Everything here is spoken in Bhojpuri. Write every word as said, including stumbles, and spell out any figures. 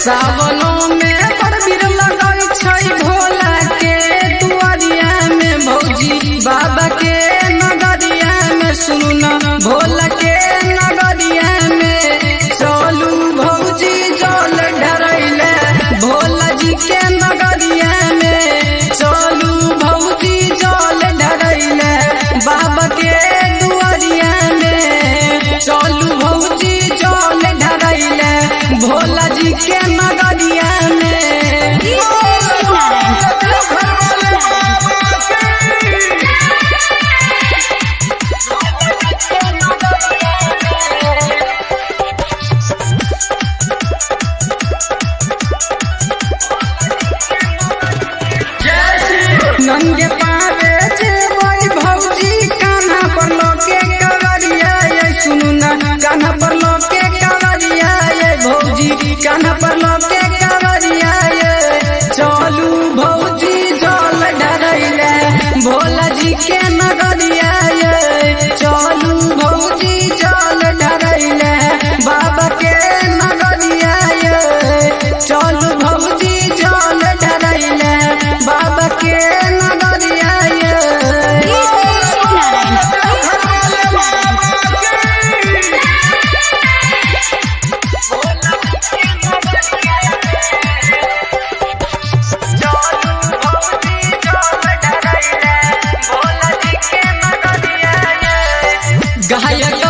सावनों में परबीर लगल छै भोला के दुआरिया में भौजी बाबा के नगरिया में सुनू न भोला के नगरिया में चलू भौजी जल ढरैले भोला जी के नगरिया में चलू भौजी जल ढरैले बाबा के दुआरिया में चलू भौजी जल ढरैले भोला जी के नगरिया में। नंगे पावे जे वही भौजी कान्हा पर लोके कवरिया ये सुनू न कान्हा पर लोके कवरिया ये भौजी कान्हा पर लोके कवरिया ये चलू भौजी जल ढरैले भोला जी के नगरिया ये चलू भौजी जल ढरैले बाबा के नगरिया ये चलू भौजी जल ढरैले बाबा के नगरिया ये। गायक